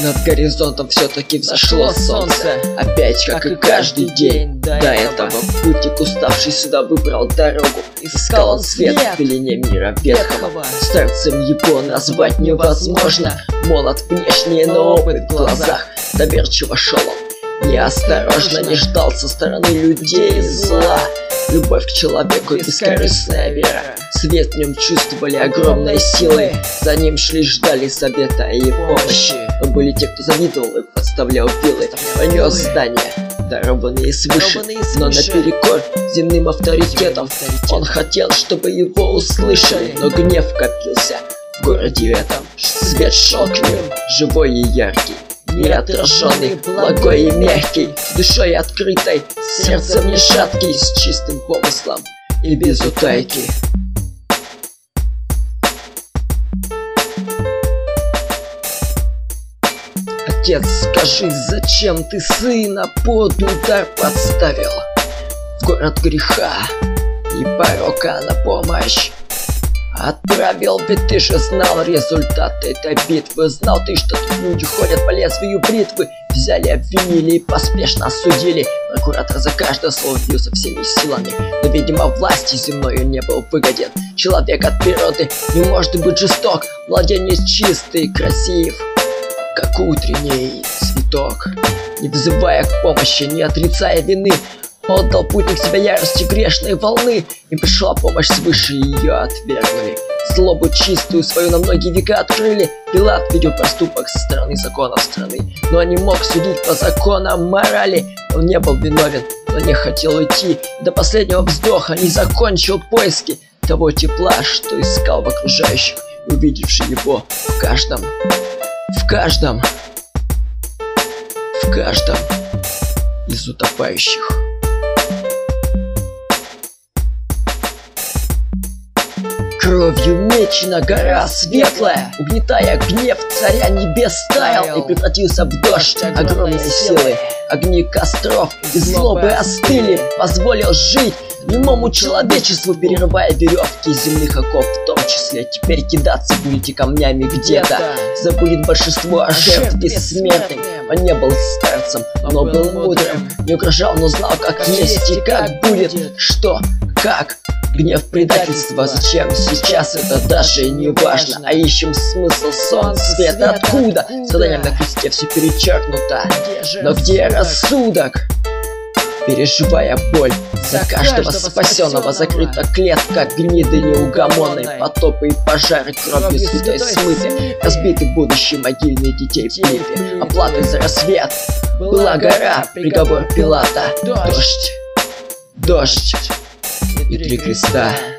Над горизонтом все-таки взошло солнце. Опять, как и каждый день до этого, путник, уставший сюда, выбрал дорогу. Искал он свет в пелене мира ветхого. Старцем его назвать невозможно. Молод внешне, но опыт в глазах. Доверчиво шел он, неосторожно, не ждал со стороны людей зла. Любовь к человеку, бескорыстная вера. Свет в нем чувствовали огромной силой. За ним шли, ждали совета и помощи. Но были те, кто завидовал и подставлял пилы. Понес здания, дарованные свыше, но наперекор земным авторитетом. Он хотел, чтобы его услышали, но гнев копился в городе этом. Свет шел к ним, живой и яркий, неотраженный, благой и мягкий, душой открытой, сердцем не шаткий, с чистым помыслом и без утайки. Отец, скажи, зачем ты сына под удар подставил? В город греха и порока на помощь отправил, ведь ты же знал результат этой битвы. Знал ты, что тут люди ходят по лезвию бритвы. Взяли, обвинили и поспешно осудили. Прокуратор за каждое слово бился всеми силами, но, видимо, власти земною не был выгоден. Человек от природы не может быть жесток. Младенец чистый, красив, как утренний цветок. Не вызывая к помощи, не отрицая вины, отдал путник себя ярости грешной волны. И пришла помощь свыше, ее отвергли. Злобу чистую свою на многие века открыли. Пилат видел проступок со стороны законов страны, но не мог судить по законам морали. Он не был виновен, но не хотел уйти. До последнего вздоха не закончил поиски того тепла, что искал в окружающих, увидевший его в каждом из утопающих. Кровью мечена гора светлая, угнетая гнев царя небес, таял и превратился в дождь огромной силы. Огни костров и злобы остыли, позволил жить немому человечеству, перерывая веревки земных оков в том числе. Теперь кидаться будете камнями где-то. Забудет большинство о жертве смертной. Он не был старцем, но был мудрым. Не угрожал, но знал, как есть и как будет. Что, как? Гнев, предательство, зачем сейчас, это даже не важно. А ищем смысл, сон, свет, откуда? Заданием на кресте все перечеркнуто, но где рассудок? Переживая боль за каждого спасенного, закрыта клетка гниды неугомонной. Потопы и пожары кровью святой смыты, разбиты будущие могильные детей в плите. Оплатой за рассвет была гора, приговор Пилата. Дождь и 3 креста.